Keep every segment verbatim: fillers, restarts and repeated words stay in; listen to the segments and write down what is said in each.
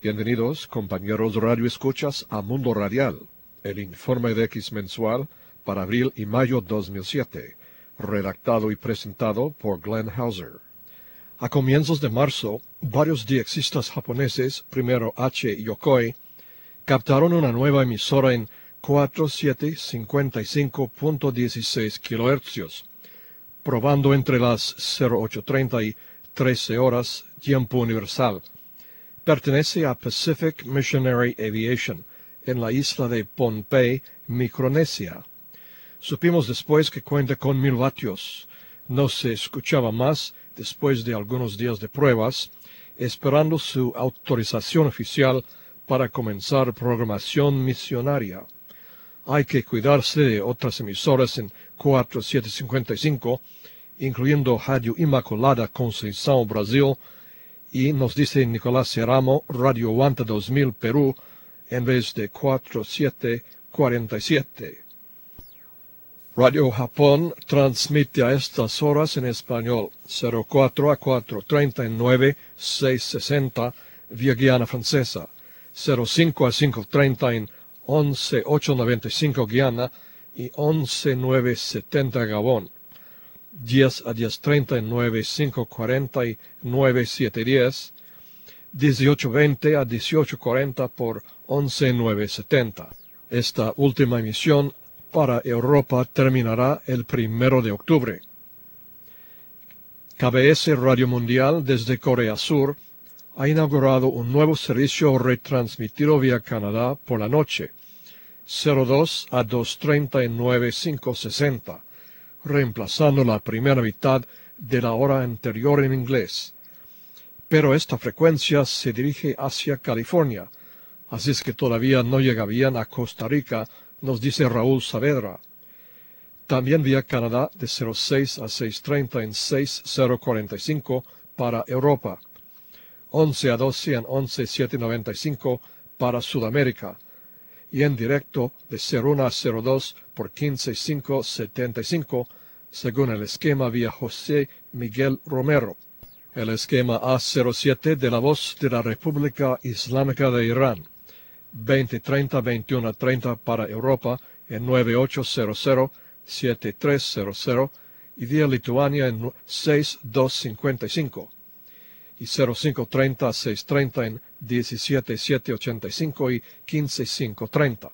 Bienvenidos, compañeros radio escuchas, a Mundo Radial, el informe de X mensual para abril y mayo dos mil siete, redactado y presentado por Glenn Hauser. A comienzos de marzo, varios diexistas japoneses, primero H. Yokoi, captaron una nueva emisora en cuatro siete cincuenta y cinco punto dieciséis kilohercios, probando entre las cero ocho treinta y trece horas, tiempo universal. Pertenece a Pacific Missionary Aviation, en la isla de Pohnpei, Micronesia. Supimos después que cuenta con mil vatios. No se escuchaba más después de algunos días de pruebas, esperando su autorización oficial para comenzar programación misionaria. Hay que cuidarse de otras emisoras en cuatro siete cincuenta y cinco, incluyendo Radio Inmaculada Conceição, Brasil, y nos dice Nicolás Ceramo, Radio Wanta dos mil, Perú, en vez de cuatro siete cuarenta y siete. Radio Japón transmite a estas horas en español cero cuatro a cuatro treinta y nueve seis sesenta vía Guiana Francesa, cero cinco a cinco treinta en once ocho noventa y cinco Guiana y once nueve setenta Gabón, diez a diez treinta en nueve cinco cuarenta y nueve siete diez, dieciocho veinte a dieciocho cuarenta por once nueve setenta. Esta última emisión para Europa terminará el primero de octubre. K B S Radio Mundial desde Corea Sur ha inaugurado un nuevo servicio retransmitido vía Canadá por la noche, cero dos a dos treinta y nueve cinco sesenta, reemplazando la primera mitad de la hora anterior en inglés. Pero esta frecuencia se dirige hacia California, así es que todavía no llega bien a Costa Rica, nos dice Raúl Saavedra. También vía Canadá de cero seis a seis treinta en seis cero cuarenta y cinco para Europa, once a doce en once siete noventa y cinco para Sudamérica, y en directo de cero uno a cero dos por quince cinco setenta y cinco, según el esquema vía José Miguel Romero. El esquema A cero siete de la Voz de la República Islámica de Irán, veinte treinta a veintiuno treinta para Europa en nueve ocho cero cero siete tres cero cero y vía Lituania en seis dos cincuenta y cinco, y cero cinco treinta a seis treinta en diecisiete siete ochenta y cinco y quince cinco treinta.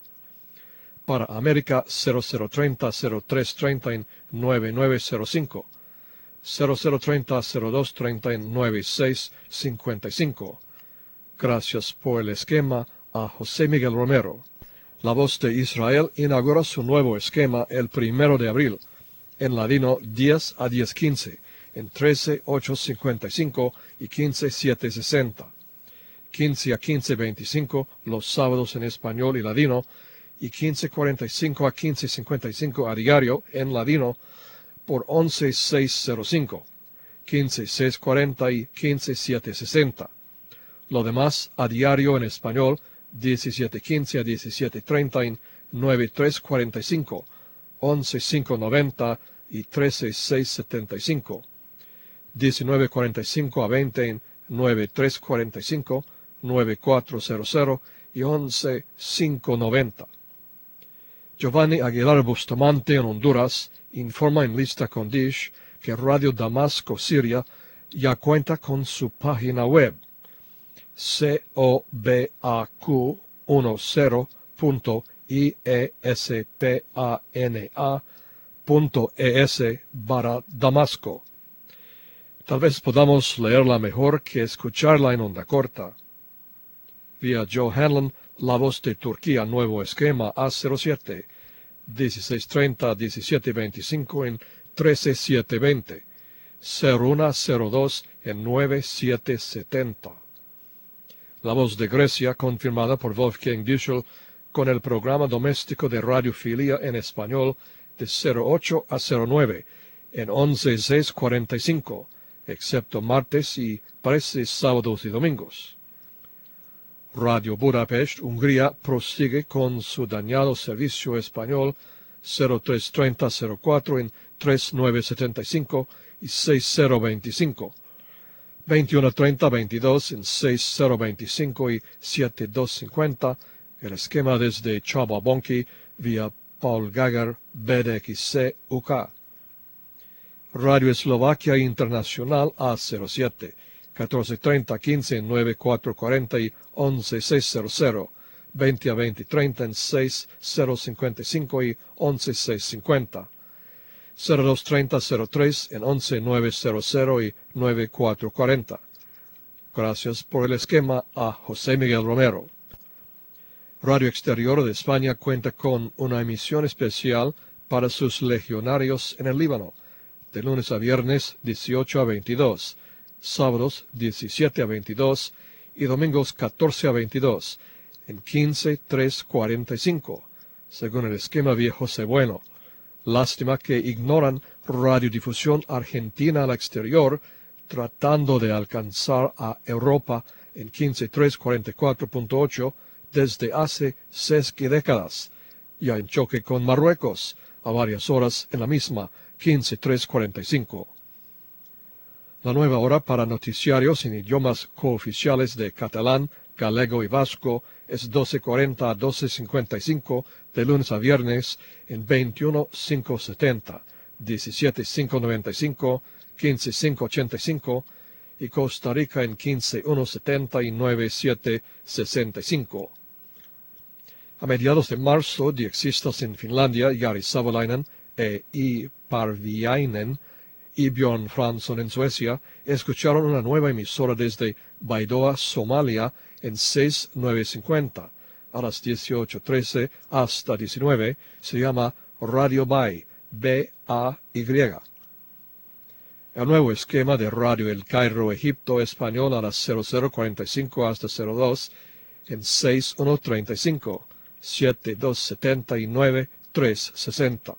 Para América cero cero treinta a cero tres treinta en nueve nueve cero cinco, cero cero treinta a cero dos treinta en nueve seis cincuenta y cinco. Gracias por el esquema a José Miguel Romero. La Voz de Israel inaugura su nuevo esquema el primero de abril, en ladino diez a diez quince, en trece ocho cincuenta y cinco y quince siete sesenta, quince a quince veinticinco los sábados en español y ladino, y quince cuarenta y cinco a quince cincuenta y cinco a diario en ladino por once seis cero cinco, quince seis cuarenta y quince siete sesenta. Lo demás a diario en español diecisiete quince a diecisiete treinta en nueve tres cuarenta y cinco, once cinco noventa y trece seis setenta y cinco, diecinueve cuarenta y cinco a veinte en nueve tres cuarenta y cinco, nueve cuatro cero cero y once cinco noventa. Giovanni Aguilar Bustamante en Honduras informa en lista con Dish que Radio Damasco Siria ya cuenta con su página web cobaq diez punto iespana punto es barra Damasco. Tal vez podamos leerla mejor que escucharla en onda corta. Vía Joe Hanlon, La Voz de Turquía, nuevo esquema A cero siete, dieciséis treinta a diecisiete veinticinco en trece siete veinte, cero uno cero dos en nueve siete setenta. La Voz de Grecia, confirmada por Wolfgang Düschel, con el programa doméstico de radiofilia en español de cero ocho a cero nueve en once seis cuarenta y cinco, excepto martes y parece sábados y domingos. Radio Budapest, Hungría, prosigue con su dañado servicio español cero tres treinta a cero cuatro en tres nueve setenta y cinco y seis cero veinticinco. veintiuno treinta veintidós en seis mil veinticinco y siete mil doscientos cincuenta. El esquema desde Chaba Bonki vía Paul Gagar B D X C U K. Radio Eslovaquia Internacional A cero siete, catorce treinta, quince, nueve cuatro cuarenta y once seiscientos, veinte a veinte treinta en seis mil cincuenta y cinco y once seiscientos cincuenta, cero dos treinta cero tres en once novecientos y nueve cuatro cuarenta. Gracias por el esquema a José Miguel Romero. Radio Exterior de España cuenta con una emisión especial para sus legionarios en el Líbano, de lunes a viernes dieciocho a veintidós, sábados diecisiete a veintidós y domingos catorce a veintidós, en quince tres cuarenta y cinco, según el esquema vía José Bueno. Lástima que ignoran radiodifusión argentina al exterior, tratando de alcanzar a Europa en quince tres cuarenta y cuatro punto ocho desde hace seis décadas, y en choque con Marruecos, a varias horas en la misma quince tres cuarenta y cinco. La nueva hora para noticiarios en idiomas cooficiales de catalán, galego y vasco es doce cuarenta a doce cincuenta y cinco de lunes a viernes en veintiuno quinientos setenta, diecisiete quinientos noventa y cinco, quince quinientos ochenta y cinco y Costa Rica en quince ciento setenta y nueve siete sesenta y cinco. A mediados de marzo, diexistas en Finlandia, Jari Savolainen e I. Parviainen y Björn Fransson en Suecia, escucharon una nueva emisora desde Baidoa, Somalia, en seis mil novecientos cincuenta. A las dieciocho trece hasta diecinueve, se llama Radio Bai, B A Y. El nuevo esquema de Radio El Cairo, Egipto, español a las cero cero cuarenta y cinco hasta cero dos, en seis mil ciento treinta y cinco, siete mil doscientos setenta y nueve, trescientos sesenta.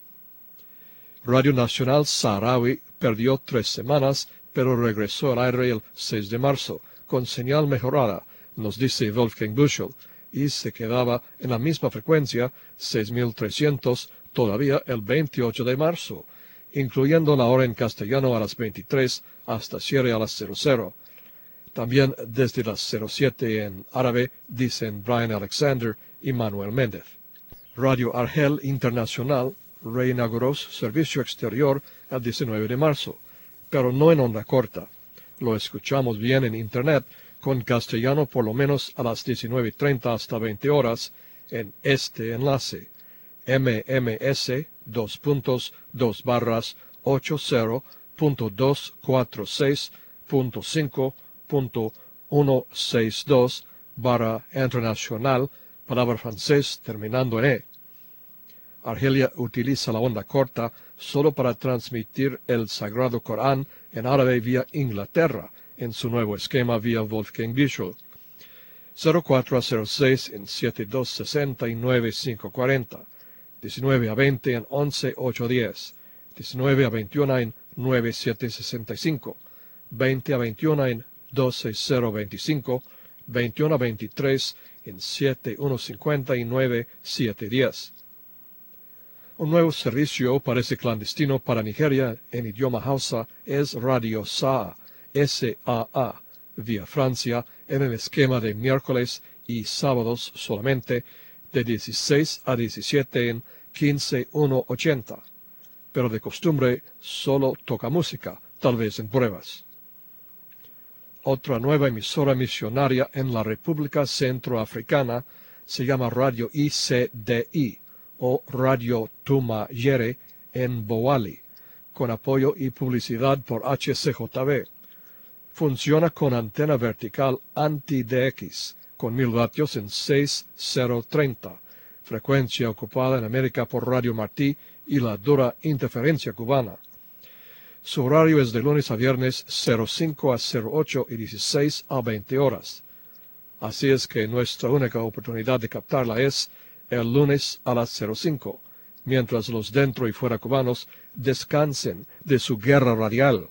Radio Nacional Saharaui perdió tres semanas, pero regresó al aire el seis de marzo, con señal mejorada, nos dice Wolfgang Büchel, y se quedaba en la misma frecuencia, seis mil trescientos, todavía el veintiocho de marzo, incluyendo la hora en castellano a las veintitrés hasta cierre a las cero cero. También desde las cero siete en árabe, dicen Brian Alexander y Manuel Méndez. Radio Argel Internacional reinauguró su servicio exterior el diecinueve de marzo, pero no en onda corta. Lo escuchamos bien en Internet, con castellano por lo menos a las diecinueve treinta hasta veinte horas, en este enlace, mms dos puntos dos barras ochenta punto doscientos cuarenta y seis punto cinco punto ciento sesenta y dos barra internacional, palabra francés terminando en E. Argelia utiliza la onda corta solo para transmitir el Sagrado Corán en árabe vía Inglaterra, en su nuevo esquema vía Wolfgang Büchel. cero cuatro a cero seis en siete dos sesenta y nueve cinco cuarenta, diecinueve a veinte en once ocho diez, diecinueve a veintiuno en nueve siete sesenta y cinco, veinte a veintiuno en doce cero veinticinco, veintiuno a veintitrés en siete uno cincuenta y nueve siete diez. Un nuevo servicio parece clandestino para Nigeria en idioma Hausa es Radio Saa, S A A, vía Francia en el esquema de miércoles y sábados solamente, de dieciséis a diecisiete en quince ciento ochenta, pero de costumbre solo toca música, tal vez en pruebas. Otra nueva emisora misionaria en la República Centroafricana se llama Radio I C D I, o Radio Tumayere en Bouali, con apoyo y publicidad por H C J B. Funciona con antena vertical anti-D X, con mil vatios en seis mil treinta, frecuencia ocupada en América por Radio Martí y la dura interferencia cubana. Su horario es de lunes a viernes cero cinco a cero ocho y dieciséis a veinte horas. Así es que nuestra única oportunidad de captarla es el lunes a las cero cinco, mientras los dentro y fuera cubanos descansen de su guerra radial.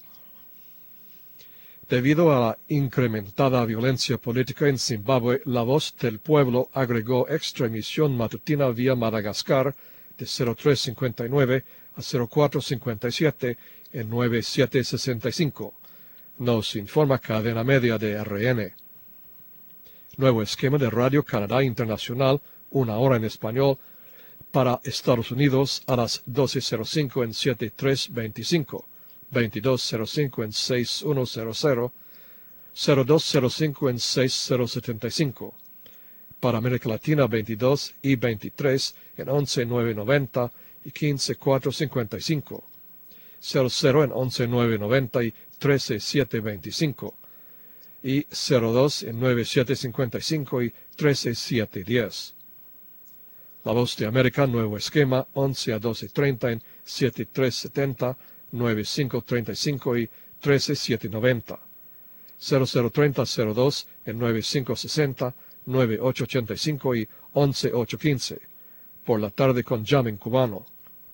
Debido a la incrementada violencia política en Zimbabue, La Voz del Pueblo agregó extra emisión matutina vía Madagascar de cero tres cincuenta y nueve a cero cuatro cincuenta y siete en nueve siete sesenta y cinco, nos informa Cadena Media de R N. Nuevo esquema de Radio Canadá Internacional, una hora en español, para Estados Unidos a las doce cero cinco en setenta y tres veinticinco, veintidós cero cinco en sesenta y uno cero cero, cero dos cero cinco en sesenta setenta y cinco. Para América Latina veintidós y veintitrés en once nueve noventa y quince cuatro cincuenta y cinco, cero cero en once nueve noventa y trece siete veinticinco, y cero dos en nueve siete cincuenta y cinco y trece siete diez. La Voz de América, nuevo esquema, once a doce treinta en setenta y tres setenta, noventa y cinco treinta y cinco y trece siete noventa. cero cero treinta cero dos en noventa y cinco sesenta, noventa y ocho ochenta y cinco y once ocho quince. Por la tarde con Jamming Cubano.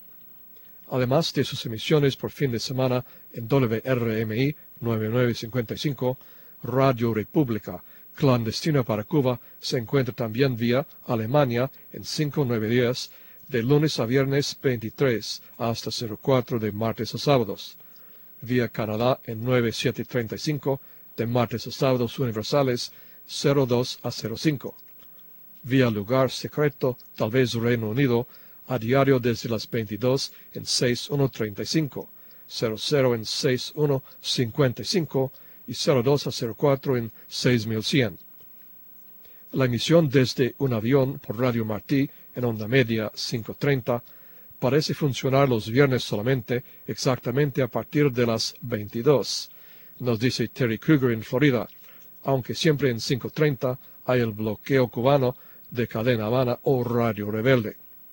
Además de sus emisiones por fin de semana en W R M I noventa y nueve cincuenta y cinco, Radio República, clandestina para Cuba, se encuentra también vía Alemania en cinco nueve diez, de lunes a viernes veintitrés hasta cero cuatro de martes a sábados. Vía Canadá en nueve siete treinta y cinco, de martes a sábados universales cero dos a cero cinco. Vía lugar secreto, tal vez Reino Unido, a diario desde las veintidós en sesenta y uno treinta y cinco, cero cero en sesenta y uno cincuenta y cinco y cero dos a cero cuatro en seis mil cien. La emisión desde un avión por Radio Martí en onda media quinientos treinta parece funcionar los viernes solamente, exactamente a partir de las veintidós, nos dice Terry Kruger en Florida, aunque siempre en quinientos treinta hay el bloqueo cubano de Cadena Habana o Radio Rebelde.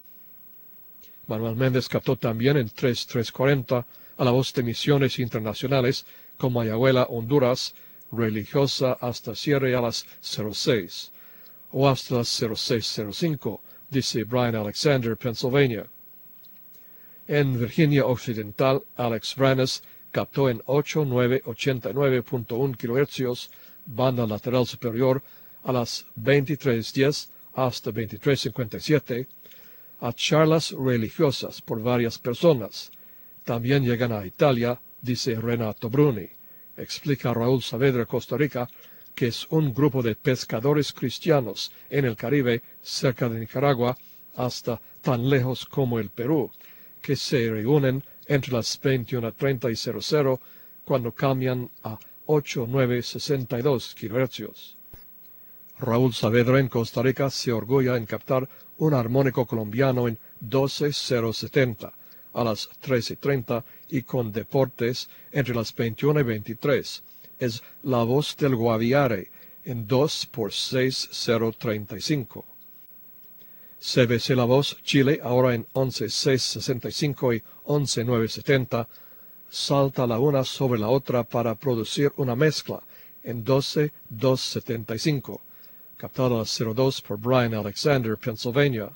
Manuel Méndez captó también en treinta y tres cuarenta a la Voz de Misiones Internacionales con Mayagüela, Honduras, religiosa hasta cierre a las cero seis, o hasta las cero seis cero cinco, dice Brian Alexander, Pennsylvania. En Virginia Occidental, Alex Branes captó en ocho nueve ochenta y nueve punto uno kilohercios, banda lateral superior, a las veintitrés diez hasta veintitrés cincuenta y siete, a charlas religiosas por varias personas. También llegan a Italia, dice Renato Bruni. Explica Raúl Saavedra, Costa Rica, que es un grupo de pescadores cristianos en el Caribe, cerca de Nicaragua, hasta tan lejos como el Perú, que se reúnen entre las veintiuna treinta y cero cero, cuando cambian a ocho nueve sesenta y dos kilohercios. Raúl Saavedra en Costa Rica se orgulla en captar un armónico colombiano en doce cero setenta a las trece treinta y con deportes entre las veintiuna y veintitrés. Es La Voz del Guaviare en dos por seis cero treinta y cinco. C B C La Voz Chile ahora en once seis sesenta y cinco y once nueve setenta. Salta la una sobre la otra para producir una mezcla en doce dos setenta y cinco. Captada a cero dos por Brian Alexander, Pennsylvania.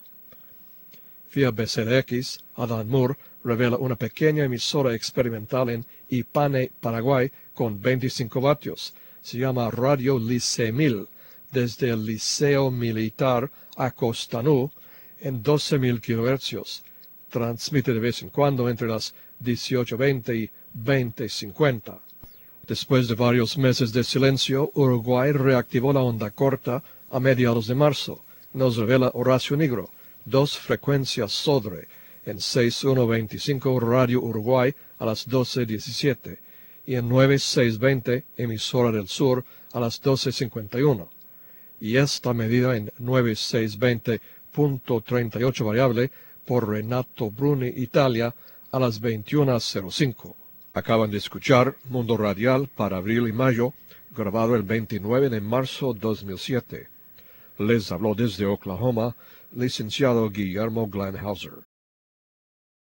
Vía B C D X, Adán Moore revela una pequeña emisora experimental en Ipane, Paraguay, con veinticinco vatios. Se llama Radio Liceo mil, desde el Liceo Militar a Costanú, en doce mil kilohercios. Transmite de vez en cuando entre las dieciocho veinte y veinte cincuenta. Después de varios meses de silencio, Uruguay reactivó la onda corta a mediados de marzo, nos revela Horacio Nigro, dos frecuencias Sodre, en sesenta y uno veinticinco Radio Uruguay a las doce diecisiete, y en noventa y seis veinte Emisora del Sur a las doce cincuenta y uno, y esta medida en noventa y seis veinte punto treinta y ocho variable por Renato Bruni, Italia, a las veintiuna cero cinco. Acaban de escuchar Mundo Radial para abril y mayo, grabado el veintinueve de marzo de dos mil siete. Les habló desde Oklahoma, licenciado Guillermo Glenn Hauser.